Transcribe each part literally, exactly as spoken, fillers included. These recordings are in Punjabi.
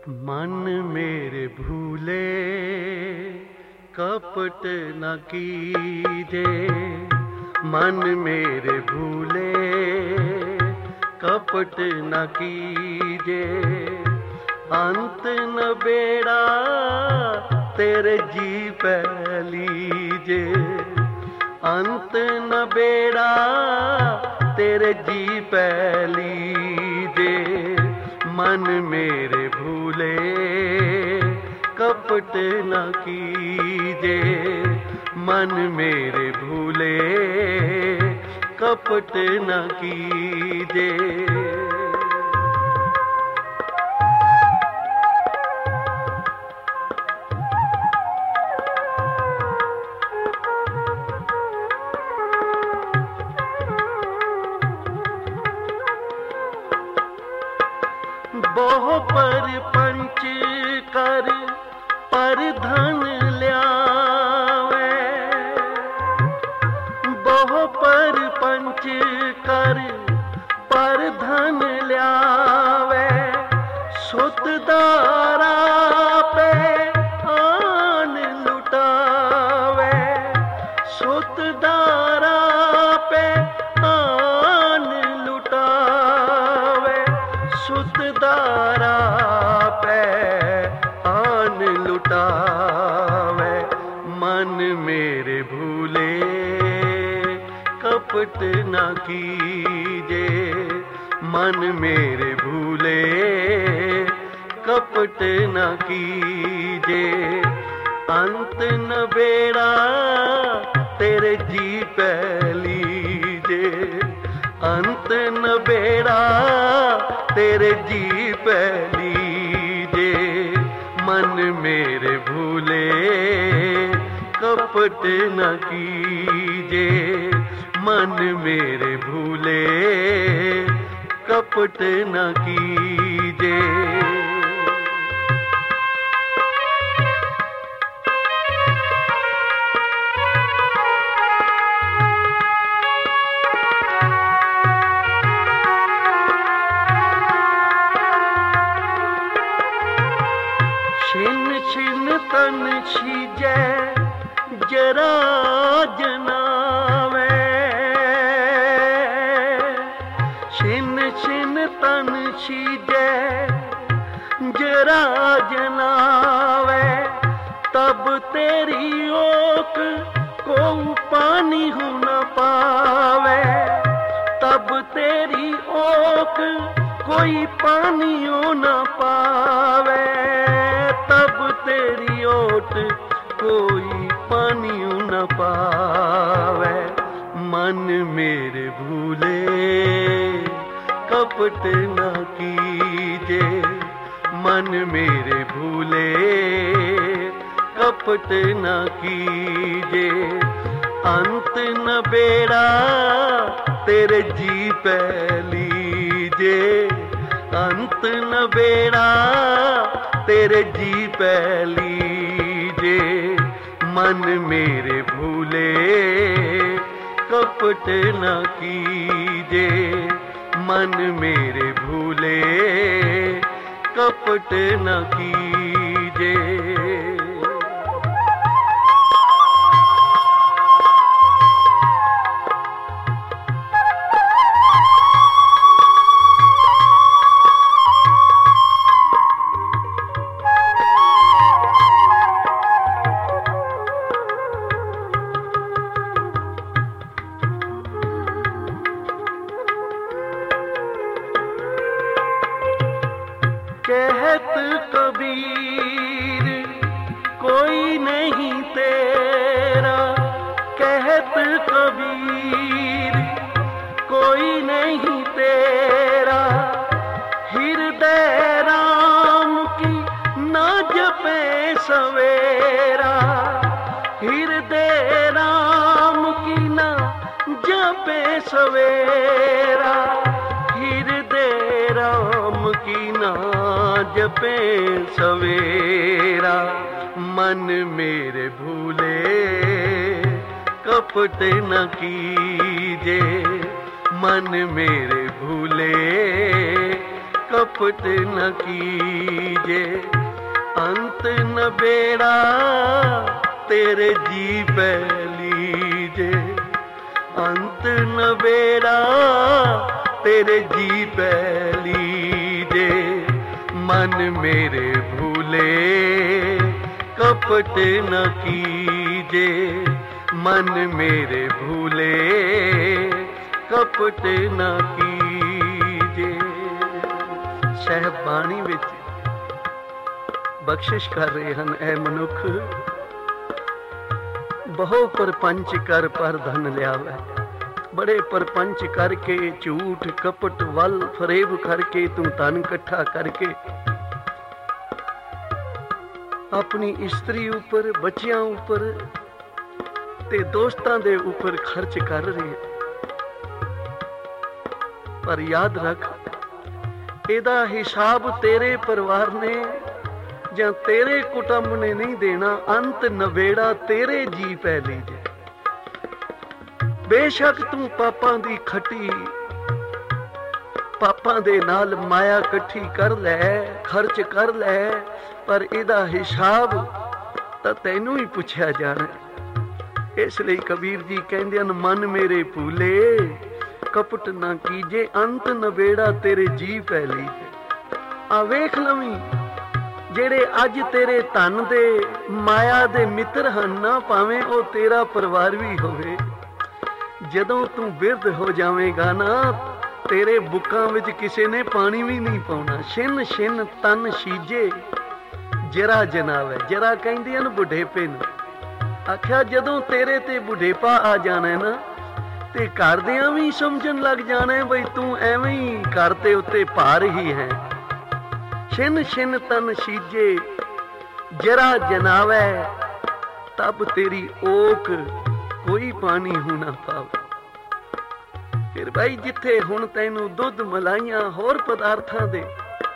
मन मेरे भूले कपट न कीजे, मन मेरे भूले कपट न कीजे। अंत न बेड़ा तेरे जी पै लीजे, अंत न बेड़ा तेरे जी पै लीजे। मन मेरे भूले कपट न कीजे, मन मेरे भूले कपट न कीजे। बहु पर पंच कर पर धन ल्यावे, बहु पर पंच कर पर धन ल्यावे। सुतदारा पे आन लुटावे, सुतदारा पे आन लुटावे। सुतदारा पे आन लुटावे। मन मेरे भूले कपट न कीजे, मन मेरे भूले कपट न कीजे। अंत न बेड़ा तेरे जी पै लीजे, अंत न बेड़ा तेरे जी पै लीजे। मन मेरे भूले कपट न कीजे, मन मेरे भूले कपट न कीजे। छिन छिन तन छीजे जरा जनावे, छिन छिन तन छीजे जरा जनावे। तब तेरी ओक को पानी हो न पावे, तब तेरी ओक कोई पानी हो न पावे। तब तेरी ओट कोई पानी न पावे। मन मेरे भूले कपट न कीजे, मन मेरे भूले कपट न कीजे। अंत न बेड़ा तेरे जी पै लीजे, अंत न बेड़ा तेरे जी पै लीजे। मन मेरे भूले कपट न कीजे, मन मेरे भूले कपट न कीजे। कहत कबीर कोई नहीं तेरा, कहत कबीर कोई नहीं तेरा। हृदय राम की ना जपे सवेरा, हृदय राम की ना जपे सवेरा। हृदय राम की ना जपे सवेरा। मन मेरे भूले कपट न कीजे, मन मेरे भूले कपट न कीजे। अंत न बेड़ा तेरे जी पै लीजे। अंत न बेड़ा तेरे जी पै लीजे। मन मेरे भूले कपट न कीजे। मन मेरे भूले कपट न कीजे। ਸਾਹਿਬ ਬਾਣੀ ਵਿੱਚ ਬਖਸ਼ਿਸ਼ ਕਰ ਰਹੇ ਹਨ, ਐ ਮਨੁੱਖ ਬਹੁ ਪਰਪੰਚ ਕਰ ਪਰ ਧਨ ਲਿਆਵੈ। ਬੜੇ ਪਰਪੰਚ ਕਰਕੇ, ਝੂਠ ਕਪਟ ਵੱਲ ਫਰੇਬ ਕਰਕੇ ਤੂੰ ਧਨ ਇਕੱਠਾ ਕਰਕੇ ਆਪਣੀ ਇਸਤਰੀ ਉੱਪਰ, ਬੱਚਿਆਂ ਉੱਪਰ ਤੇ ਦੋਸਤਾਂ ਦੇ ਉੱਪਰ ਖਰਚ ਕਰ ਰਹੇ। ਪਰ ਯਾਦ ਰੱਖ, ਇਹਦਾ ਹਿਸਾਬ ਤੇਰੇ ਪਰਿਵਾਰ ਨੇ ਜਾਂ ਤੇਰੇ ਕੁਟੁੰਬ ਨੇ ਨਹੀਂ ਦੇਣਾ। ਅੰਤ ਨਵੇੜਾ ਤੇਰੇ ਜੀ ਪੈ ਲੀਜੇ। ਬੇਸ਼ੱਕ ਤੂੰ ਪਾਪਾਂ ਦੀ ਖੱਟੀ, ਪਾਪਾਂ ਦੇ ਨਾਲ ਮਾਇਆ ਇਕੱਠੀ ਕਰ ਲੈ, ਖਰਚ ਕਰ ਲੈ, ਪਰ ਇਹਦਾ ਹਿਸਾਬ ਤਾਂ ਤੈਨੂੰ ਹੀ ਪੁੱਛਿਆ ਜਾਣਾ। ਇਸ ਲਈ ਕਬੀਰ ਜੀ ਕਹਿੰਦੇ ਹਨ, ਮਨ ਮੇਰੇ ਭੂਲੇ ਕਪਟ ਨਾ ਕੀਜੇ। ਅੰਤ ਨਵੇੜਾ ਤੇਰੇ ਜੀ ਪੈ ਲੀਜੇ। ਆ ਵੇਖ ਲਵੀਂ, ਜਿਹੜੇ ਅੱਜ ਤੇਰੇ ਧਨ ਦੇ, ਮਾਇਆ ਦੇ ਮਿੱਤਰ ਹਨ ਨਾ, ਭਾਵੇਂ ਉਹ ਤੇਰਾ ਪਰਿਵਾਰ ਵੀ ਹੋਵੇ, ਜਦੋਂ ਤੂੰ ਬਿਰਧ ਹੋ ਜਾਵੇਂਗਾ ਨਾ, ਤੇਰੇ ਬੁੱਕਾਂ ਵਿੱਚ ਕਿਸੇ ਨੇ ਪਾਣੀ ਵੀ ਨਹੀਂ ਪਾਉਣਾ। ਛਿਨ ਛਿਨ ਤਨ ਸੀਜੇ ਜਰਾ ਜਨਾਵੇ। ਜਰਾ ਕਹਿੰਦੇ ਹਨ ਬੁਢੇਪੇ ਨੂੰ। ਆਖਿਆ ਜਦੋਂ ਤੇਰੇ ਤੇ ਬੁਢੇਪਾ ਆ ਜਾਣਾ ਨਾ, ਤੇ ਘਰਦਿਆਂ ਵੀ ਸਮਝਣ ਲੱਗ ਜਾਣਾ ਬਈ ਤੂੰ ਐਵੇਂ ਹੀ ਘਰ ਤੇ ਉੱਤੇ ਭਾਰ ਹੀ ਹੈ। ਛਿਨ ਛਿਨ ਤਨ ਸੀਜੇ ਜਰਾ ਜਨਾਵੇ। ਤਬ ਤੇਰੀ ਓਕ ਕੋਈ ਪਾਣੀ ਹੁਣਾ ਪਾਵੇ। ਫਿਰ ਭਾਈ ਜਿੱਥੇ ਹੁਣ ਤੈਨੂੰ ਦੁੱਧ, ਮਲਾਈਆਂ, ਹੋਰ ਪਦਾਰਥਾਂ ਦੇ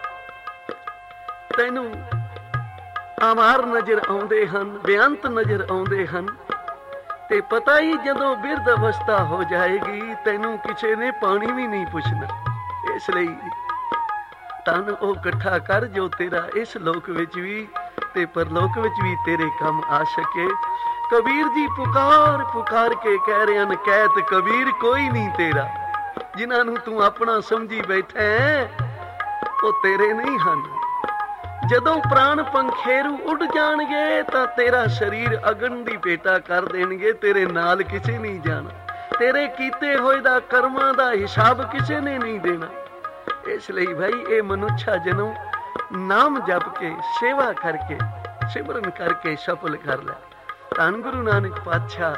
ਤੈਨੂੰ ਆਮਾਰ ਨਜ਼ਰ ਆਉਂਦੇ ਹਨ, ਬੇਅੰਤ ਨਜ਼ਰ ਆਉਂਦੇ ਹਨ, ਤੇ ਪਤਾ ਹੀ ਜਦੋਂ ਬਿਰਧ ਅਵਸਥਾ ਹੋ ਜਾਏਗੀ ਤੈਨੂੰ ਕਿਸੇ ਨੇ ਪਾਣੀ ਵੀ ਨਹੀਂ ਪੁੱਛਣਾ। ਇਸ ਲਈ ਧਨ ਉਹ ਇਕੱਠਾ ਕਰ ਜੋ ਤੇਰਾ ਇਸ ਲੋਕ ਵਿੱਚ ਵੀ ਤੇ ਪਰਲੋਕ ਵਿੱਚ ਵੀ ਤੇਰੇ ਕੰਮ ਆ ਸਕੇ। ਕਬੀਰ ਜੀ ਪੁਕਾਰ ਪੁਕਾਰ ਕੇ ਕਹਿ ਰਹੇ ਹਨ, ਕਹਿਤ ਕਬੀਰ ਕੋਈ ਨਹੀਂ ਤੇਰਾ। ਜਿਨ੍ਹਾਂ ਨੂੰ ਤੂੰ ਆਪਣਾ ਸਮਝੀ ਬੈਠਾ ਹੈ ਉਹ ਤੇਰੇ ਨਹੀਂ ਹਨ। ਜਦੋਂ ਪ੍ਰਾਣ ਪੰਖੇਰੂ ਉੱਡ ਜਾਣਗੇ ਤਾਂ ਤੇਰਾ ਸਰੀਰ ਅਗਨ ਦੀ ਭੇਟਾ ਕਰ ਦੇਣਗੇ, ਤੇਰੇ ਨਾਲ ਕਿਸੇ ਨਹੀਂ ਜਾਣਾ। ਤੇਰੇ ਕੀਤੇ ਹੋਏ ਦਾ ਕਰਮਾਂ ਦਾ ਹਿਸਾਬ ਕਿਸੇ ਨੇ ਨਹੀਂ ਦੇਣਾ। ਇਸ ਲਈ ਭਾਈ ਇਹ ਮਨੁੱਖਾ ਜਨਮ ਨਾਮ ਜਪ ਕੇ, ਸੇਵਾ ਕਰਕੇ, ਸਿਮਰਨ ਕਰਕੇ ਸਫਲ ਕਰ ਲੈ। ਧੰਨ ਗੁਰੂ ਨਾਨਕ ਪਾਤਸ਼ਾਹ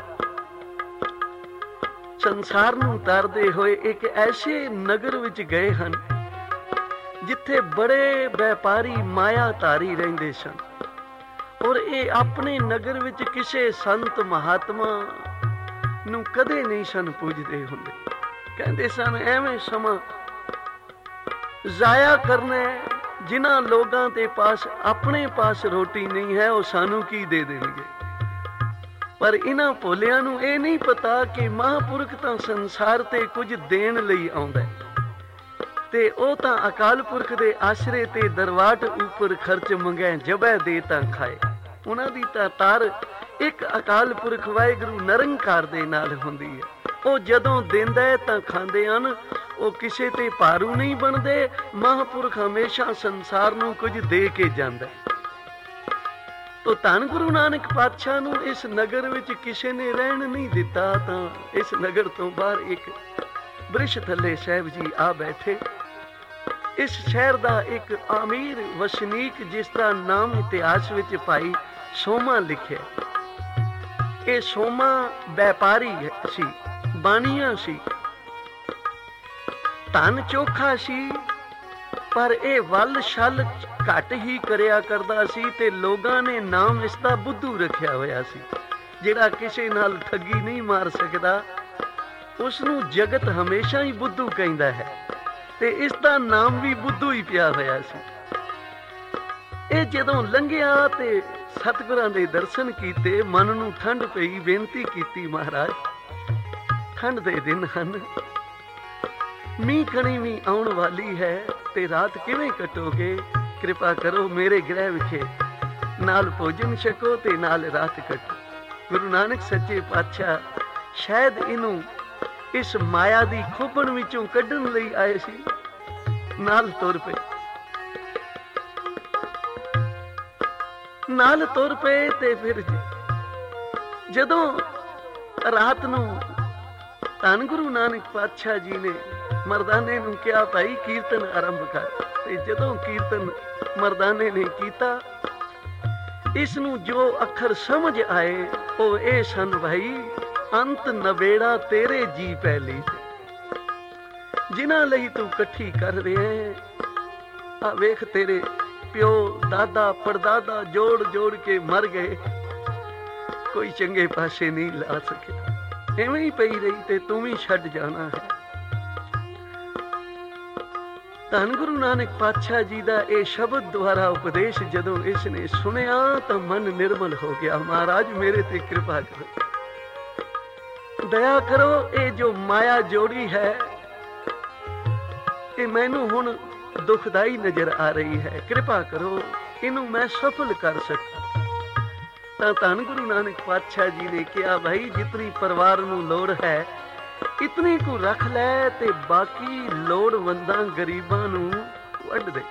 ਸੰਸਾਰ ਨੂੰ ਤਾਰਦੇ ਹੋਏ ਇੱਕ ਐਸੇ ਨਗਰ ਵਿੱਚ ਗਏ ਹਨ ਜਿੱਥੇ ਬੜੇ ਵਪਾਰੀ ਮਾਇਆ ਧਾਰੀ ਰਹਿੰਦੇ ਸਨ, ਔਰ ਇਹ ਆਪਣੇ ਨਗਰ ਵਿੱਚ ਕਿਸੇ ਸੰਤ ਮਹਾਤਮਾ ਨੂੰ ਕਦੇ ਨਹੀਂ ਸਨ ਪੁੱਜਦੇ ਹੁੰਦੇ। ਕਹਿੰਦੇ ਸਨ ਐਵੇਂ ਸਮਾਂ ਜ਼ਾਇਆ ਕਰਨਾ। ਜਿਨ੍ਹਾਂ ਲੋਕਾਂ ਦੇ ਪਾਸ ਆਪਣੇ ਪਾਸ ਰੋਟੀ ਨਹੀਂ ਹੈ ਉਹ ਸਾਨੂੰ ਕੀ ਦੇ ਦੇਣਗੇ। ਪਰ ਇਹਨਾਂ ਭੋਲਿਆਂ ਨੂੰ ਇਹ ਨਹੀਂ ਪਤਾ ਕਿ ਮਹਾਂਪੁਰਖ ਤਾਂ ਸੰਸਾਰ ਤੇ ਕੁਝ ਦੇਣ ਲਈ ਆਉਂਦਾ ਤੇ ਉਹ ਤਾਂ ਅਕਾਲ ਪੁਰਖ ਦੇ ਆਸਰੇ ਤੇ ਦਰਵਾਟ ਉੱਪਰ ਖਰਚ ਮੰਗੈ ਜਬੈ ਦੇ ਤਾਂ ਖਾਏ। ਉਹਨਾਂ ਦੀ ਤਾਂ ਤਾਰ ਇੱਕ ਅਕਾਲ ਪੁਰਖ ਵਾਹਿਗੁਰੂ ਨਿਰੰਕਾਰ ਦੇ ਨਾਲ ਹੁੰਦੀ ਹੈ। ਉਹ ਜਦੋਂ ਦਿੰਦਾ ਹੈ ਤਾਂ ਖਾਂਦੇ ਹਨ, ਉਹ ਕਿਸੇ ਤੇ ਭਾਰੂ ਨਹੀਂ ਬਣਦੇ। ਮਹਾਂਪੁਰਖ ਹਮੇਸ਼ਾ ਸੰਸਾਰ ਨੂੰ ਕੁਝ ਦੇ ਕੇ ਜਾਂਦਾ। ਤੋ ਧੰਨ ਗੁਰੂ ਨਾਨਕ ਪਾਤਸ਼ਾਹ ਨੂੰ ਇਸ ਨਗਰ ਵਿੱਚ ਕਿਸੇ ਨੇ ਰਹਿਣ ਨਹੀਂ ਦਿੱਤਾ। ਤਾਂ ਇਸ ਨਗਰ ਤੋਂ ਬਾਹਰ ਇੱਕ ਬ੍ਰਿਸ਼ ਥੱਲੇ ਸਾਹਿਬ ਜੀ ਆ ਬੈਠੇ। ਇਸ ਸ਼ਹਿਰ ਦਾ ਇੱਕ ਅਮੀਰ ਵਸਨੀਕ, ਜਿਸ ਦਾ ਨਾਮ ਇਤਿਹਾਸ ਵਿੱਚ ਭਾਈ ਸੋਮਾ ਲਿਖਿਆ। ਇਹ ਸੋਮਾ ਵਪਾਰੀ ਸੀ, ਬਾਣੀਆ ਸੀ, ਧਨ ਚੋਖਾ ਸੀ, ਪਰ ਇਹ ਵੱਲ ਛਲ ਘੱਟ ਹੀ ਕਰਿਆ ਕਰਦਾ ਸੀ ਤੇ ਲੋਕਾਂ ਨੇ ਨਾਮ ਇਸ ਦਾ ਬੁੱਧੂ ਰੱਖਿਆ ਹੋਇਆ ਸੀ। ਜਿਹੜਾ ਕਿਸੇ ਨਾਲ ਠੱਗੀ ਨਹੀਂ ਮਾਰ ਸਕਦਾ ਉਸ ਨੂੰ ਜਗਤ ਹਮੇਸ਼ਾ ਹੀ ਬੁੱਧੂ ਕਹਿੰਦਾ ਹੈ, ਤੇ ਇਸ ਦਾ ਨਾਮ ਵੀ ਬੁੱਧੂ ਹੀ ਪਿਆ ਹੋਇਆ ਸੀ। ਇਹ ਜਦੋਂ ਲੰਘਿਆ ਤੇ ਸਤਿਗੁਰਾਂ ਦੇ ਦਰਸ਼ਨ ਕੀਤੇ, ਮਨ ਨੂੰ ਠੰਡ ਪਈ। ਬੇਨਤੀ ਕੀਤੀ, ਮਹਾਰਾਜ ਠੰਡ ਦੇ ਦਿਨ ਹਨ, ਮੀਂਹ ਕਣੀ ਵੀ ਆਉਣ ਵਾਲੀ ਹੈ ਤੇ ਰਾਤ ਕਿਵੇਂ ਕੱਟੋਗੇ? ਕਿਰਪਾ ਕਰੋ ਮੇਰੇ ਗ੍ਰਹਿ ਵਿਖੇ ਨਾਲ ਭੋਜਨ ਛਕੋ ਤੇ ਨਾਲ ਰਾਤ ਕੱਟੋ। ਗੁਰੂ ਨਾਨਕ ਸੱਚੇ ਪਾਤਸ਼ਾਹ ਸ਼ਾਇਦ ਇਹਨੂੰ ਇਸ ਮਾਇਆ ਦੀ ਖੋਪਣ ਵਿੱਚੋਂ ਕੱਢਣ ਲਈ ਆਏ ਸੀ। ਨਾਲ ਤੁਰ ਪਏ, ਨਾਲ ਤੁਰ ਪਏ ਤੇ ਫਿਰ ਜਦੋਂ ਰਾਤ ਨੂੰ ਧੰਨ ਗੁਰੂ ਨਾਨਕ ਪਾਤਸ਼ਾਹ ਜੀ ਨੇ ਮਰਦਾਨੇ ਨੂੰ ਕਿਹਾ, ਭਾਈ ਕੀਰਤਨ ਆਰੰਭ ਕਰ। ਤੇ ਜਦੋਂ ਕੀਰਤਨ ਮਰਦਾਨੇ ਨੇ ਕੀਤਾ, ਇਸ ਨੂੰ ਜੋ ਅੱਖਰ ਸਮਝ ਆਏ ਉਹ ਇਹ ਸਨ, ਭਾਈ ਅੰਤ ਨਵੇੜਾ ਤੇਰੇ ਜੀ ਪਹਿਲੀ, ਜਿਨ੍ਹਾਂ ਲਈ ਤੂੰ ਇਕੱਠੀ ਕਰ ਰਿਹਾ। ਆ ਵੇਖ ਤੇਰੇ ਪਿਓ ਦਾਦਾ ਪੜਦਾਦਾ ਜੋੜ ਜੋੜ ਕੇ ਮਰ ਗਏ, ਕੋਈ ਚੰਗੇ ਪਾਸੇ ਨਹੀਂ ਲਾ ਸਕਿਆ, ਐਵੇਂ ਹੀ ਪਈ ਰਹੀ ਤੇ ਤੂੰ ਵੀ ਛੱਡ ਜਾਣਾ ਹੈ। ਧੰਨ ਗੁਰੂ ਨਾਨਕ ਪਾਤਸ਼ਾਹ ਜੀ ਦਾ ਇਹ ਸ਼ਬਦ ਦੁਆਰਾ ਉਪਦੇਸ਼ ਜਦੋਂ ਇਸ ਨੇ ਸੁਣਿਆ ਤਾਂ ਮਨ ਨਿਰਮਲ ਹੋ ਗਿਆ। ਮਹਾਰਾਜ ਮੇਰੇ ਤੇ ਕਿਰਪਾ ਕਰੋ, ਦਇਆ ਕਰੋ। ਇਹ ਜੋ ਮਾਇਆ ਜੋੜੀ ਹੈ ਇਹ ਮੈਨੂੰ ਹੁਣ ਦੁਖਦਾਈ ਨਜ਼ਰ ਆ ਰਹੀ ਹੈ, ਕਿਰਪਾ ਕਰੋ ਇਹਨੂੰ ਮੈਂ ਸਫਲ ਕਰ ਸਕਾਂ। ਤਾਂ ਧੰਨ ਗੁਰੂ ਨਾਨਕ ਪਾਤਸ਼ਾਹ ਜੀ ਨੇ ਕਿਹਾ, ਭਾਈ ਜਿਤਨੀ ਪਰਿਵਾਰ ਨੂੰ ਲੋੜ ਹੈ ਇਤਨੀ ਕੁ ਰੱਖ ਲੈ ਤੇ ਬਾਕੀ ਲੋੜਵੰਦਾਂ ਗਰੀਬਾਂ ਨੂੰ ਵੰਡ ਦੇ।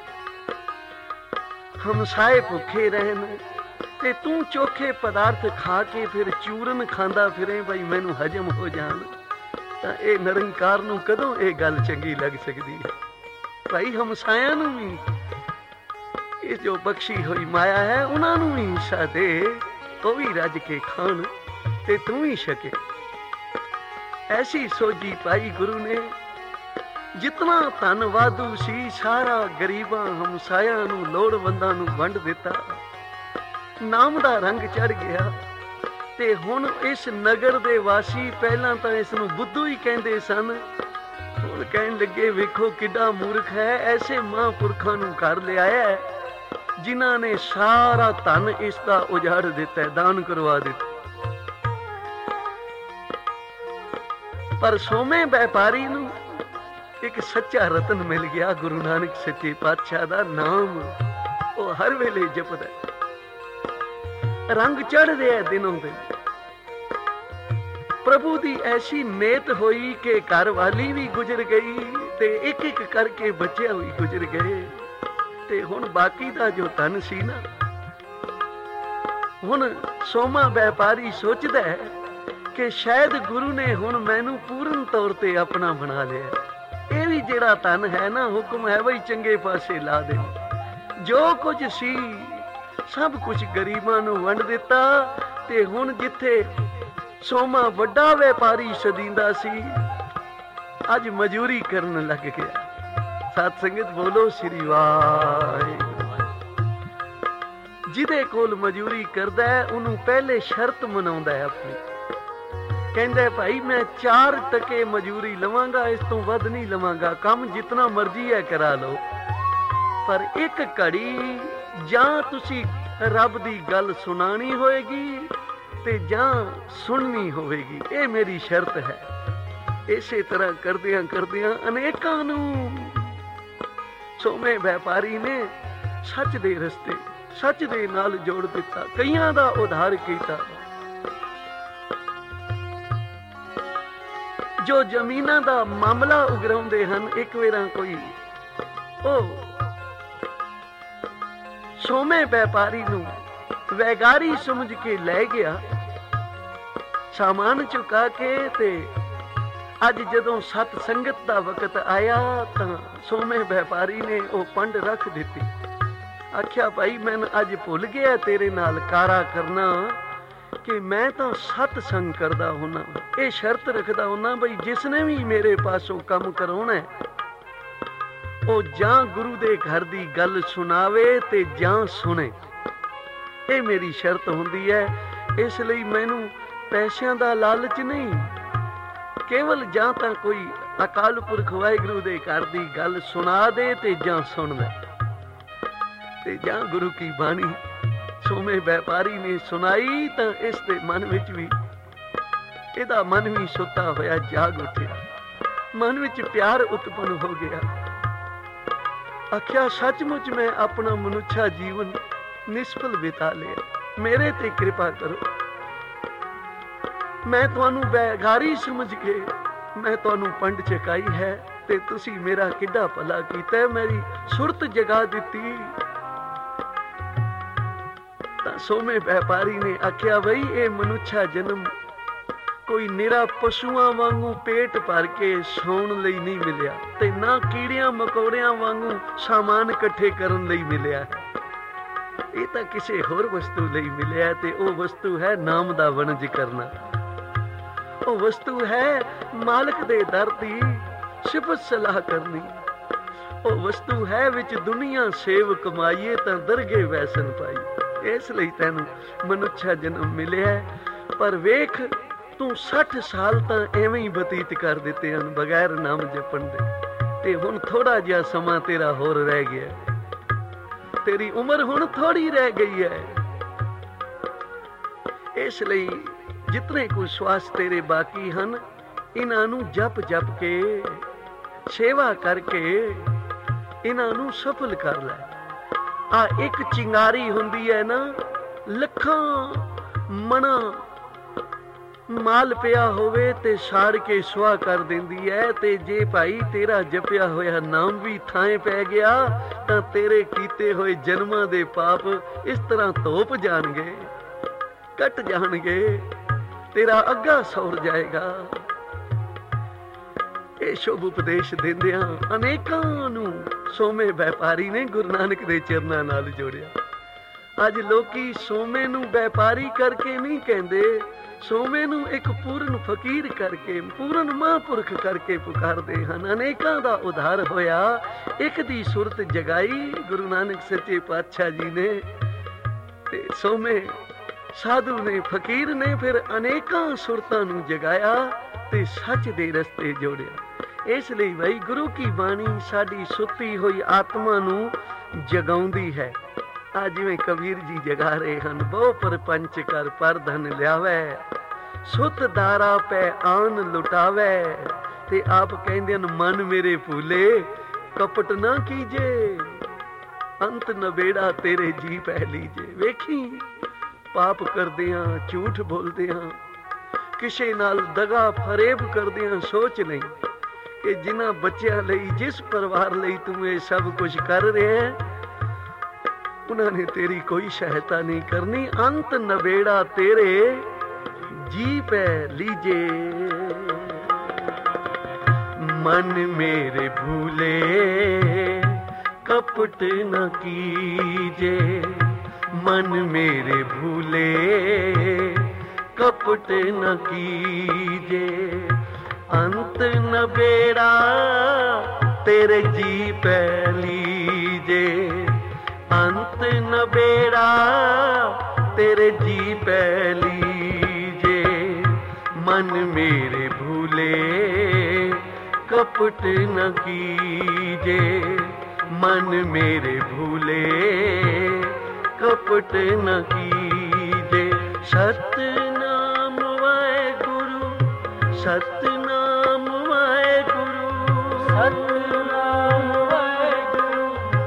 ਹਮਸਾਏ ਭੁੱਖੇ ਰਹਿਣ ਤੇ ਤੂੰ ਚੋਖੇ ਪਦਾਰਥ ਖਾ ਕੇ ਫਿਰ ਚੂਰਨ ਖਾਂਦਾ ਫਿਰੇ, ਭਾਈ ਮੈਨੂੰ ਹਜਮ ਹੋ ਜਾਣ। ਤਾਂ ਇਹ ਨਿਰੰਕਾਰ ਨੂੰ ਕਦੋਂ ਇਹ ਗੱਲ ਚੰਗੀ ਲੱਗ ਸਕਦੀ ਹੈ? ਭਾਈ ਹਮਸਾਇਆਂ ਨੂੰ ਵੀ ਇਹ ਜੋ ਬਖਸ਼ੀ ਹੋਈ ਮਾਇਆ ਹੈ ਉਹਨਾਂ ਨੂੰ ਵੀ ਹਿੱਸਾ ਦੇ, ਉਹ ਵੀ ਰੱਜ ਕੇ ਖਾਣ ਤੇ ਤੂੰ ਵੀ ਛਕੇ। ਐਸੀ ਸੋਝੀ ਪਾਈ ਗੁਰੂ ਨੇ, ਜਿਤਨਾ ਧਨ ਵਾਧੂ ਸੀ ਸਾਰਾ ਗਰੀਬਾਂ ਹਮਸਾਇਆਂ ਨੂੰ ਲੋੜਵੰਦਾਂ ਨੂੰ ਵੰਡ ਦਿੱਤਾ। ਨਾਮ ਦਾ ਰੰਗ ਚੜ ਗਿਆ ਤੇ ਹੁਣ ਇਸ ਨਗਰ ਦੇ ਵਾਸੀ ਪਹਿਲਾਂ ਤਾਂ ਇਸ ਨੂੰ ਬੁੱਧੂ ਹੀ ਕਹਿੰਦੇ ਸਨ, ਹੁਣ ਕਹਿਣ ਲੱਗੇ ਵੇਖੋ ਕਿੱਡਾ ਮੂਰਖ ਹੈ, ਐਸੇ ਮਹਾਂਪੁਰਖਾਂ ਨੂੰ ਘਰ ਲਿਆਇਆ ਜਿਨ੍ਹਾਂ ਨੇ ਸਾਰਾ ਧਨ ਇਸ ਦਾ ਉਜਾੜ ਦਿੱਤਾ, ਦਾਨ ਕਰਵਾ ਦਿੱਤਾ। ਪਰ ਸੋਮੇ ਵਪਾਰੀ ਨੂੰ ਇੱਕ ਸੱਚਾ ਰਤਨ ਮਿਲ ਗਿਆ, ਗੁਰੂ ਨਾਨਕ ਸੱਚੇ ਪਾਤਸ਼ਾਹ ਦਾ ਨਾਮ ਉਹ ਹਰ ਵੇਲੇ ਜਪਦਾ। ਰੰਗ ਚੜ ਰਿਹਾ ਦਿਨੋਂ ਦਿਨ। ਪ੍ਰਭੂ ਦੀ ਐਸੀ ਨੇਤ ਹੋਈ ਕਿ ਘਰ ਵਾਲੀ ਵੀ ਗੁਜ਼ਰ ਗਈ ਤੇ ਇੱਕ ਇੱਕ ਕਰਕੇ ਬੱਚਿਆਂ ਵੀ ਗੁਜ਼ਰ ਗਏ। ਤੇ ਹੁਣ ਬਾਕੀ ਦਾ ਜੋ ਧਨ ਸੀ ਨਾ, ਹੁਣ ਸੋਮਾ ਵਪਾਰੀ ਸੋਚਦਾ ਹੈ ਕਿ ਸ਼ਾਇਦ ਗੁਰੂ ਨੇ ਹੁਣ ਮੈਨੂੰ ਪੂਰਨ ਤੌਰ ਤੇ ਆਪਣਾ ਬਣਾ ਲਿਆ। ਇਹ ਵੀ ਜਿਹੜਾ ਧਨ ਹੈ ਨਾ, ਹੁਕਮ ਹੈ ਬਈ ਚੰਗੇ ਪਾਸੇ ਲਾ ਦੇ। ਜੋ ਕੁਝ ਸੀ ਸਭ ਕੁਝ ਗਰੀਬਾਂ ਨੂੰ ਵੰਡ ਦਿੱਤਾ ਤੇ ਹੁਣ ਜਿੱਥੇ ਸੋਮਾ ਵੱਡਾ ਵਪਾਰੀ ਸਦੀਂਦਾ ਸੀ, ਅੱਜ ਮਜ਼ਦੂਰੀ ਕਰਨ ਲੱਗ ਗਿਆ। ਸਤ ਸੰਗਤ ਬੋਲੋ ਸ੍ਰੀ ਵਾਹਿਗੁਰੂ। ਜਿਹਦੇ ਕੋਲ ਮਜ਼ਦੂਰੀ ਕਰਦਾ ਹੈ ਉਹਨੂੰ ਪਹਿਲੇ ਸ਼ਰਤ ਮਨਾਉਂਦਾ ਹੈ ਆਪਣੀ, ਕਹਿੰਦਾ ਭਾਈ ਮੈਂ ਚਾਰ ਟਕੇ ਮਜ਼ਦੂਰੀ ਲਵਾਂਗਾ, ਇਸ ਤੋਂ ਵੱਧ ਨਹੀਂ ਲਵਾਂਗਾ, ਕੰਮ ਜਿਤਨਾ ਮਰਜ਼ੀ ਹੈ ਕਰਾ ਲਓ, ਪਰ ਇੱਕ ਘੜੀ ਜਾਂ ਤੁਸੀਂ ਰੱਬ ਦੀ ਗੱਲ ਸੁਣਾਣੀ ਹੋਏਗੀ ਤੇ ਜਾਂ ਸੁਣਨੀ ਹੋਵੇਗੀ, ਇਹ ਮੇਰੀ ਸ਼ਰਤ ਹੈ। ਇਸੇ ਤਰ੍ਹਾਂ ਕਰਦਿਆਂ ਕਰਦਿਆਂ ਅਨੇਕਾਂ ਨੂੰ ਸੋਮੇ ਵਪਾਰੀ ਨੇ ਸੱਚ ਦੇ ਰਸਤੇ, ਸੱਚ ਦੇ ਨਾਲ ਜੋੜ ਦਿੱਤਾ, ਕਈਆਂ ਦਾ ਉਧਾਰ ਕੀਤਾ। ਜੋ ਜ਼ਮੀਨਾਂ ਦਾ ਮਾਮਲਾ ਉਗਰਾਉਂਦੇ ਹਨ, ਇੱਕ ਵੇਰਾ ਕੋਈ ਉਹ ਸੋਮੇ ਵਪਾਰੀ ਨੂੰ ਵੈਗਾਰੀ ਸਮਝ ਕੇ ਲੈ ਗਿਆ, ਸਾਮਾਨ ਚੁਕਾ ਕੇ। ਤੇ ਅੱਜ ਜਦੋਂ ਸਤ ਸੰਗਤ ਦਾ ਵਕਤ ਆਇਆ ਤਾਂ ਸੋਮੇ ਵਪਾਰੀ ਨੇ ਉਹ ਪੰਡ ਰੱਖ ਦਿੱਤੀ। ਆਖਿਆ ਭਾਈ ਮੈਂ ਅੱਜ ਭੁੱਲ ਗਿਆ ਤੇਰੇ ਨਾਲ ਕਾਰਾ ਕਰਨਾ ਕਿ ਮੈਂ ਤਾਂ ਸਤ ਸੰਗ ਕਰਦਾ ਹੁੰਨਾ, ਇਹ ਸ਼ਰਤ ਰੱਖਦਾ ਹੁੰਨਾ ਬਈ ਜਿਸਨੇ ਵੀ ਮੇਰੇ ਪਾਸੋਂ ਕੰਮ ਕਰਾਉਣਾ ਉਹ ਜਾਂ ਗੁਰੂ ਦੇ ਘਰ ਦੀ ਗੱਲ ਸੁਣਾਵੇ ਤੇ ਜਾਂ ਸੁਣੇ, ਇਹ ਮੇਰੀ ਸ਼ਰਤ ਹੁੰਦੀ ਹੈ। ਇਸ ਲਈ ਮੈਨੂੰ ਪੈਸਿਆਂ ਦਾ ਲਾਲਚ ਨਹੀਂ, ਕੇਵਲ ਜਾਂ ਤਾਂ ਕੋਈ ਅਕਾਲ ਪੁਰਖ ਵਾਹਿਗੁਰੂ ਦੇ ਘਰ ਦੀ ਗੱਲ ਸੁਣਾ ਦੇ ਤੇ ਜਾਂ ਸੁਣ ਲੈ, ਤੇ ਜਾਂ ਗੁਰੂ ਕੀ ਬਾਣੀ ਸੋਮੇ ਵਪਾਰੀ ਨੇ ਸੁਣਾਈ ਤਾਂ ਇਸ ਦੇ ਮਨ ਵਿੱਚ ਵੀ, ਇਹਦਾ ਮਨ ਵੀ ਸੁੱਤਾ ਹੋਇਆ ਜਾਗ ਉੱਠਿਆ। मन विच प्यार उत्पन्न हो गया। आख्या सचमुच मैं अपना मनुष्या जीवन निष्फल बिता लिया, मेरे ते कृपा करो। मैं तुहानू बैगारी समझ के मैं तुहानू पंड चकाई है ते तुसी मेरा किड्डा भला कीता, मेरी सुरत जगा दिती। सोमे व्यापारी ने आख्या बई ये मनुष्या जन्म कोई निरा पशुआं वांगू पेट भर के सौण लई नहीं मिलिया ते ना कीड़ियां मकोड़ियां वांगू सामान इकट्ठे करन लई मिलिया है। ये तां किसी होर वस्तु लई मिलिया ते ओ वस्तु है नाम दा वणज करना। ओ वस्तु है मालिक दे दर दी सिफत सलाह करनी। ओ वस्तु है विच दुनिया सेव कमाईए तां दरगे वैसन पाई। इस लई तैनू मनुष्या जन्म मिलिया, पर वेख तू सठ साल तां एवें ही बतीत कर दिते हैं बगैर नाम जपण दे, ते हुण थोड़ा जिहा समा तेरा होर रह गया, तेरी उम्र हुण थोड़ी रह गई है। इस लई जितने कुछ श्वास तेरे बाकी हन, इन्हां नू जप जप के सेवा करके इन्हां नू सफल कर लै। आ एक चिंगारी हुंदी है ना, लखां मना माल पिया होवे ते साड़ के सुआ कर देंदी है। ते जे भाई तेरा जपिया होया नाम भी थाए पै गया तां तेरे कीते होए जन्मां दे पाप इस तरह धोप जाणगे, कट जाणगे, तेरा अग्गा सौर जाएगा। ਇਹ ਸ਼ੁਭ ਉਪਦੇਸ਼ ਦਿੰਦਿਆਂ ਅਨੇਕਾਂ ਨੂੰ ਸੋਮੇ ਵਪਾਰੀ ਨੇ ਗੁਰੂ ਨਾਨਕ ਦੇ ਚਰਨਾਂ ਨਾਲ ਜੋੜਿਆ। ਅੱਜ ਲੋਕੀ ਸੋਮੇ ਨੂੰ ਵਪਾਰੀ ਕਰਕੇ ਨਹੀਂ ਕਹਿੰਦੇ, ਸੋਮੇ ਨੂੰ ਇੱਕ ਪੂਰਨ ਫਕੀਰ ਕਰਕੇ, ਪੂਰਨ ਮਹਾਂਪੁਰਖ ਕਰਕੇ ਪੁਕਾਰਦੇ ਹਨ। ਅਨੇਕਾਂ ਦਾ ਉਧਾਰ ਹੋਇਆ, ਇੱਕ ਦੀ ਸੁਰਤ ਜਗਾਈ ਗੁਰੂ ਨਾਨਕ ਸੱਚੇ ਪਾਤਸ਼ਾਹ ਜੀ ਨੇ। ਤੇ ਸੋਮੇ ਸਾਧੂ ਨੇ, ਫਕੀਰ ਨੇ ਫਿਰ ਅਨੇਕਾਂ ਸੁਰਤਾਂ ਨੂੰ ਜਗਾਇਆ ਤੇ ਸੱਚ ਦੇ ਰਸਤੇ ਜੋੜਿਆ। ਇਸ ਲਈ ਭਾਈ ਗੁਰੂ ਕੀ ਬਾਣੀ ਸਾਡੀ ਸੁੱਤੀ ਹੋਈ ਆਤਮਾ ਨੂੰ ਜਗਾਉਂਦੀ ਹੈ। ਆ ਜਿਵੇਂ ਕਬੀਰ ਜੀ ਜਗਾ ਰਹੇ ਹਨ, ਬਹੁ ਪਰਪੰਚ ਕਰ ਪਰ ਧਨ ਲਿਆਵੇ, ਸੁਤ ਦਾਰਾ ਪੈ ਆਨ ਲੁਟਾਵੇ। ਤੇ ਆਪ ਕਹਿੰਦੇ ਹਨ ਮਨ ਮੇਰੇ ਭੂਲੇ ਕਪਟ ਨਾ ਕੀਜੇ, ਅੰਤ ਨਵੇੜਾ ਤੇਰੇ ਜੀ ਪੈ ਲੀਜੇ। ਵੇਖੀ ਪਾਪ ਕਰਦਿਆਂ, ਝੂਠ ਬੋਲਦਿਆਂ, ਕਿਸੇ ਨਾਲ ਦਗਾ ਫਰੇਬ ਕਰਦਿਆਂ ਸੋਚ ਲਈ ਕਿ ਜਿਨ੍ਹਾਂ ਬੱਚਿਆਂ ਲਈ, ਜਿਸ ਪਰਿਵਾਰ ਲਈ ਤੂੰ ਇਹ ਸਭ ਕੁਝ ਕਰ ਰਿਹਾ ਹੈ, ਉਹਨਾਂ ਨੇ ਤੇਰੀ ਕੋਈ ਸਹਾਇਤਾ ਨਹੀਂ ਕਰਨੀ। ਅੰਤ ਨਵੇੜਾ ਤੇਰੇ ਜੀ ਪੈ ਲੀਜੇ। ਮਨ ਮੇਰੇ ਭੂਲੇ ਕਪਟ ਨ ਕੀਜੇ, ਮਨ ਮੇਰੇ ਭੂਲੇ कपट न कीजे। अंत नबेड़ा तेरे जी पै लीजे, अंत नबेड़ा तेरे जी पै लीजे। मन मेरे भूले कपट न कीजे, मन मेरे भूले कपट न कीजे। सतनाम वाहेगुरु, सतनाम वाहेगुरु, सतनाम वाहेगुरु,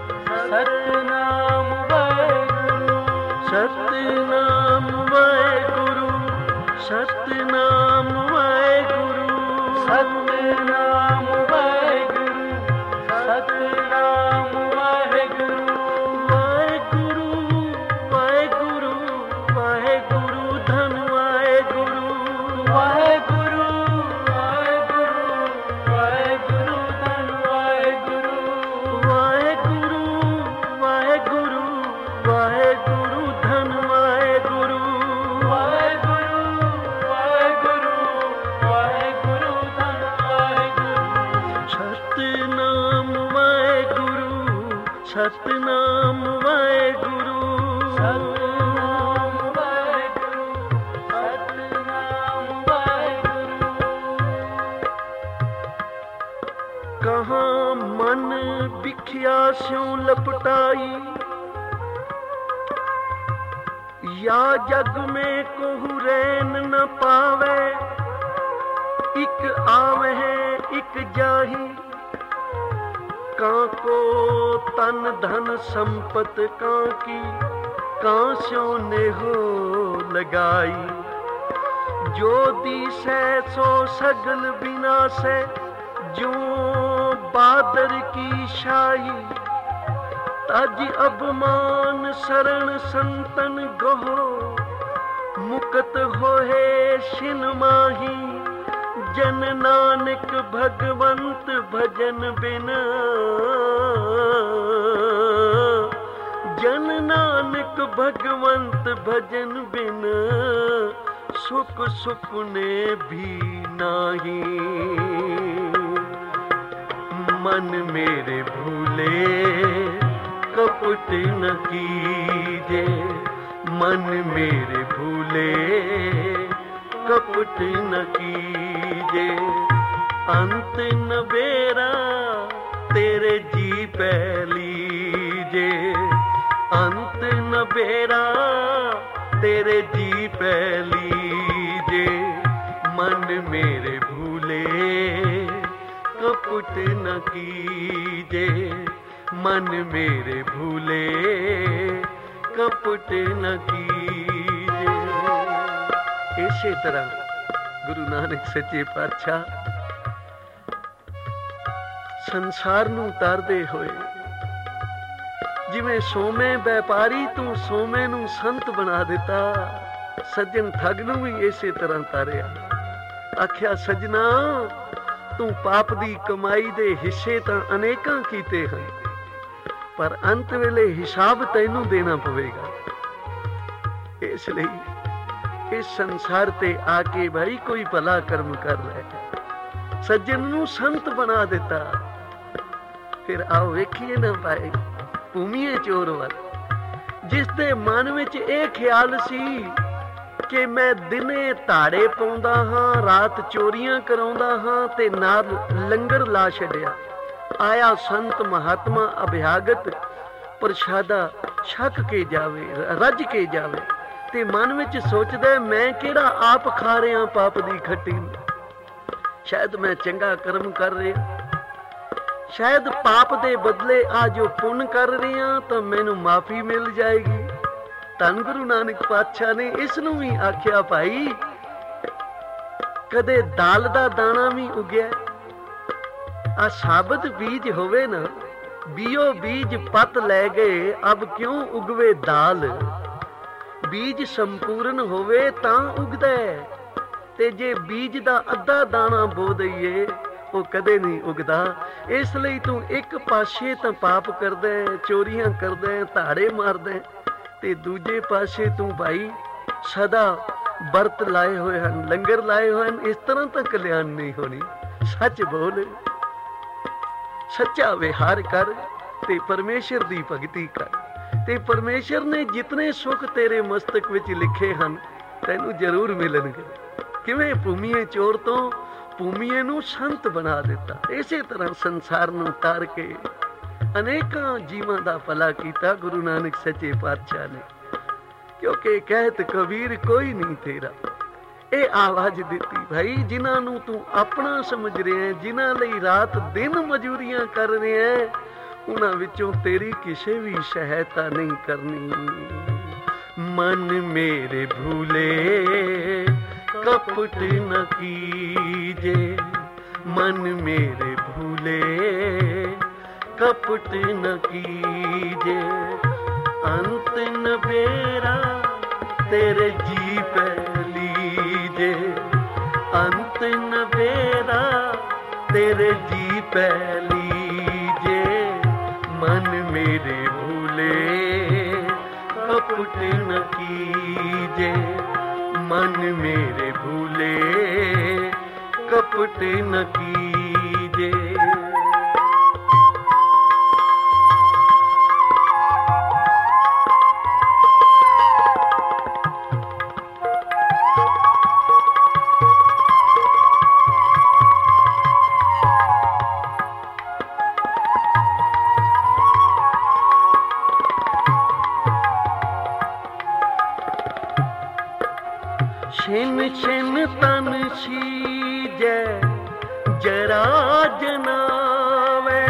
सतनाम वाहेगुरु, सतनाम वाहेगुरु, सतनाम वाहेगुरु, सतनाम वाहेगुरु, सतनाम वाहेगुरु। सतनाम वाहेगुरु, सतनाम वाहेगुरु, सतनाम वाहेगुरु। कहाँ मन बिखिया स्यों लपटाई, या जग में कोहू रैन न पावे। इक आवे इक बिक जाही। कां को तन धन संपत कां की, कां स्यों नेहो लगाई। जो दिसै सो सगल विनाशै, जो बादर की शाही। तज अबमान शरण संतन गहो, मुकत होए शिन माही। जन नानक भगवंत भजन बिन, जन नानक भगवंत भजन बिन, सुख सुपने भी नाही। मन मेरे भूले कपट न कीजे, मन मेरे भूले कपट न कीजे। अंत न बेरा तेरे जी पै लीजे, अंत न बेरा तेरे जी पै लीजे। मन मेरे भूले कपट न कीजे, मन मेरे भूले कपट न कीजे। इसे तरह गुरु नानक सच्चे पातशाह संसार ਨੂੰ ਤਾਰਦੇ ਹੋਏ, ਜਿਵੇਂ ਸੋਮੇ ਵਪਾਰੀ ਤੂੰ ਸੋਮੇ ਨੂੰ ਸੰਤ ਬਣਾ ਦਿੱਤਾ, ਸੱਜਣ ਠੱਗ ਨੂੰ ਵੀ ਇਸੇ ਤਰ੍ਹਾਂ ਤਾਰਿਆ। ਆਖਿਆ ਸੱਜਣਾ ਤੂੰ ਪਾਪ ਦੀ ਕਮਾਈ ਦੇ ਹਿੱਸੇ ਤਾਂ ਅਨੇਕਾਂ ਕੀਤੇ ਹਨ, ਪਰ ਅੰਤ ਵੇਲੇ ਹਿਸਾਬ ਤੈਨੂੰ ਦੇਣਾ ਪਵੇਗਾ। ਇਸ ਲਈ ਇਸ ਸੰਸਾਰ ਤੇ ਆ ਕੇ ਭਾਈ ਕੋਈ ਭਲਾ ਕਰਮ ਕਰ ਲੈ। ਸੱਜਣ ਨੂੰ ਸੰਤ ਬਣਾ ਦਿੱਤਾ। ਫਿਰ ਆਓ ਵੇਖੀਏ ਨਾ ਭਾਈ ਭੂਮੀਏ ਚੋਰ ਵੱਲ, ਜਿਸ ਦੇ ਮਨ ਵਿੱਚ ਇਹ ਖਿਆਲ ਸੀ ਕਿ ਮੈਂ ਦਿਨੇ ਧਾੜੇ ਪਾਉਂਦਾ ਹਾਂ, ਰਾਤ ਚੋਰੀਆਂ ਕਰਾਉਂਦਾ ਹਾਂ ਤੇ ਨਾਲ ਲੰਗਰ ਲਾ ਛੱਡਿਆ। ਆਇਆ ਸੰਤ ਮਹਾਤਮਾ ਅਭਿਆਗਤ ਪ੍ਰਸ਼ਾਦਾ ਛਕ ਕੇ ਜਾਵੇ, ਰੱਜ ਕੇ ਜਾਵੇ, ਤੇ ਮਨ ਵਿੱਚ ਸੋਚਦਾ ਮੈਂ ਕਿਹੜਾ ਆਪ ਖਾ ਰਿਹਾ ਪਾਪ ਦੀ ਖੱਟੀ। ਸ਼ਾਇਦ ਮੈਂ ਚੰਗਾ ਕਰਮ ਕਰ ਰਿਹਾ, ਸ਼ਾਇਦ ਪਾਪ ਦੇ ਬਦਲੇ ਆ ਜੋ ਪੁੰਨ ਕਰ ਰਿਹਾ ਤਾਂ ਮੈਨੂੰ ਮਾਫੀ ਮਿਲ ਜਾਏਗੀ। ਧੰਨ ਗੁਰੂ ਨਾਨਕ ਪਾਤਸ਼ਾਹ ਨੇ ਇਸ ਨੂੰ ਵੀ ਆਖਿਆ ਭਾਈ ਕਦੇ ਦਾਲ ਦਾ ਦਾਣਾ ਵੀ ਉਗਿਆ। ਆ ਸਾਬਤ ਬੀਜ ਹੋਵੇ ਨਾ, ਬੀਓ ਬੀਜ ਪਤ ਲੈ ਗਏ ਅਬ ਕਿਉਂ ਉਗਵੇ ਦਾਲ। ਬੀਜ ਸੰਪੂਰਨ ਹੋਵੇ ਤਾਂ ਉਗਦਾ, ਤੇ ਜੇ ਬੀਜ ਦਾ ਅੱਧਾ ਦਾਣਾ ਬੋ ਦਈਏ ਉਹ ਕਦੇ ਨਹੀਂ ਉਗਦਾ। ਇਸ ਲਈ ਤੂੰ ਇੱਕ ਪਾਸੇ ਤਾਂ ਪਾਪ ਕਰਦਾ, ਚੋਰੀਆਂ ਕਰਦਾ, ਧਾੜੇ ਮਾਰਦਾ, ਤੇ ਦੂਜੇ ਪਾਸੇ ਤੂੰ ਭਾਈ ਸਦਾ ਵਰਤ ਲਾਏ ਹੋਏ ਹਨ, ਲੰਗਰ ਲਾਏ ਹੋਏ ਹਨ। ਇਸ ਤਰ੍ਹਾਂ ਤਾਂ ਕਲਿਆਣ ਨਹੀਂ ਹੋਣੀ। ਸੱਚ ਬੋਲ, ਸੱਚਾ ਵਿਹਾਰ ਕਰ ਤੇ ਪਰਮੇਸ਼ਰ ਦੀ ਭਗਤੀ ਕਰ, ਤੇ ਪਰਮੇਸ਼ਰ ਨੇ ਜਿਤਨੇ ਸੁੱਖ ਤੇਰੇ ਮਸਤਕ ਵਿੱਚ ਲਿਖੇ ਹਨ ਤੈਨੂੰ ਜ਼ਰੂਰ ਮਿਲਣਗੇ। ਕਿਵੇਂ ਭੂਮੀਏ ਚੋਰ ਤੋਂ ਭੂਮੀਏ ਨੂੰ ਸੰਤ ਬਣਾ ਦਿੱਤਾ। ਇਸੇ ਤਰ੍ਹਾਂ ਸੰਸਾਰ ਨੂੰ ਤਾਰ ਕੇ ਅਨੇਕਾਂ ਜੀਵਾਂ ਦਾ ਭਲਾ ਕੀਤਾ ਗੁਰੂ ਨਾਨਕ ਸੱਚੇ ਪਾਤਸ਼ਾਹ ਨੇ। ਕਿਉਂਕਿ ਕਹਿਤ ਕਬੀਰ ਕੋਈ ਨਹੀਂ ਤੇਰਾ, ਇਹ ਆਵਾਜ਼ ਦਿੱਤੀ ਭਾਈ ਜਿਨ੍ਹਾਂ ਨੂੰ ਤੂੰ ਆਪਣਾ ਸਮਝ ਰਿਹਾ, ਜਿਨ੍ਹਾਂ ਲਈ ਰਾਤ ਦਿਨ ਮਜ਼ਦੂਰੀਆਂ ਕਰ ਰਿਹਾ, ਉਹਨਾਂ ਵਿੱਚੋਂ ਤੇਰੀ ਕਿਸੇ ਵੀ ਸਹਾਇਤਾ ਨਹੀਂ ਕਰਨੀ। ਮਨ ਮੇਰੇ ਭੂਲੇ कपट न कीजे, मन मेरे भूले कपट न कीजे। अंत न बेरा तेरे जी पै लीजे, अंत न बेरा तेरे जी पै लीजे। मन मेरे भूले कपट न कीजे, मन मेरे भूले कपट न कीजे। छिन छिन तन सीजै जरा जनावे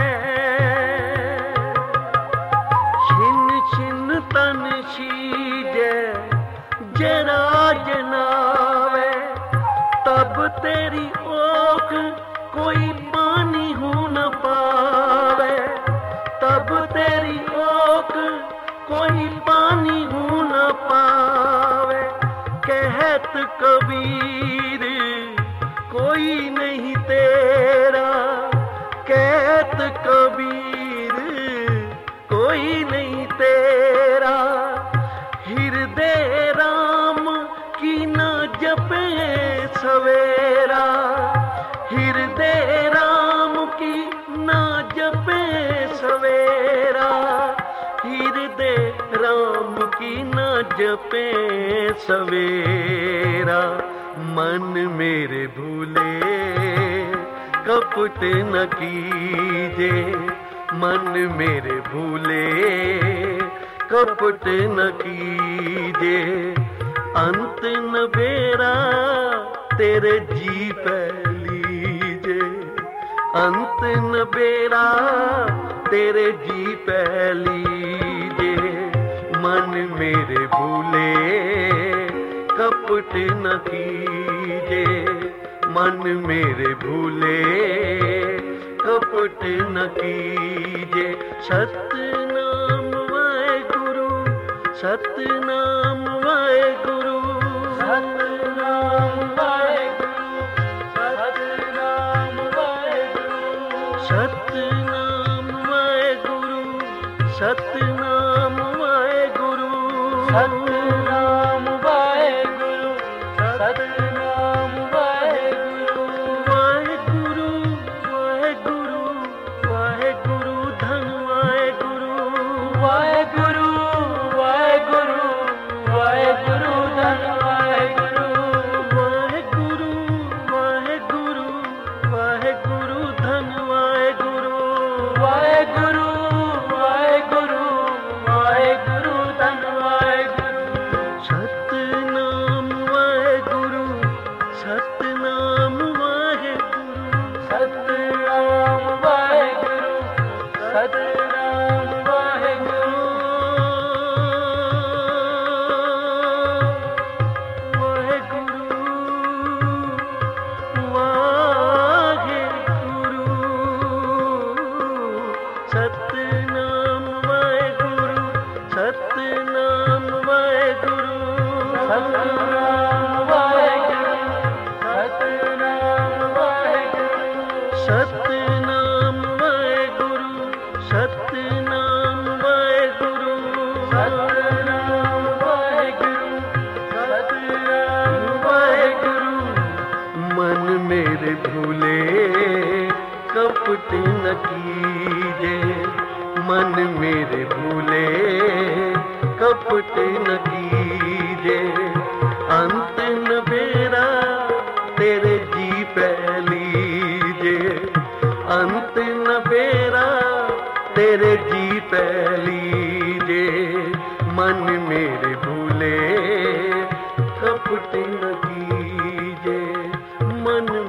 छिन छिन तन शीजे जरा जनावे तब तेरी ओख कोई पानी हो न पावे तब तेरी ओख कोई पानी हो न पावे कहत कबीर कोई नहीं तेरा कहत कबीर कोई नहीं तेरा हृदय राम की न जपे सवेरा हृदय राम की न जपे सवेरा हृदय राम की न जपे सवेरा मन मेरे भूले कपट न कीजे मन मेरे भूले कपट न कीजे अंत न बेरा तेरे जी पहलीजे अंत न बेरा तेरे जी पहलीजे मन मेरे भूले कपट न कीजे मन मेरे भूले कपट न कीजे सतनाम वाहेगुरु सतनाम वाहेगुरु सतनाम वाहेगुरु सतनाम वाहेगुरु सतनाम वाहेगुरु सतनाम वाहेगुरु सतनाम वाहेगुरु सतनाम वाहेगुरु वाहेगुरु वाहेगुरु वाहेगुरु धन वाहेगुरु वाहेगुरु वाहेगुरु वाहेगुरु धन वाहेगुरु वाहेगुरु वाहेगुरु वाहेगुरु धन वाहेगुरु वाहेगुरु वाहेगुरु वाहेगुरु धन वाहेगुरु सतनाम वाहेगुरु सतनाम वाहेगुरु सतनाम वाहेगुरु सतनाम वाहेगुरु वाहेगुरु वाहेगुरु सतनाम वाहेगुरु सतनाम वाहेगुरु सतनाम वाहेगुरु सतनाम वाहेगुरु सतनाम वाहेगुरु सतनाम वाहेगुरु सतनाम वाहेगुरु सतनाम वाहेगुरु मन मेरे भूले कपट न कीजे मन मेरे भूले कपट न कीजे अंत न बेरा तेरे जी पहलीजे अंत न बेरा तेरे जी पहलीजे मन मेरे भूले कपट न कीजे मन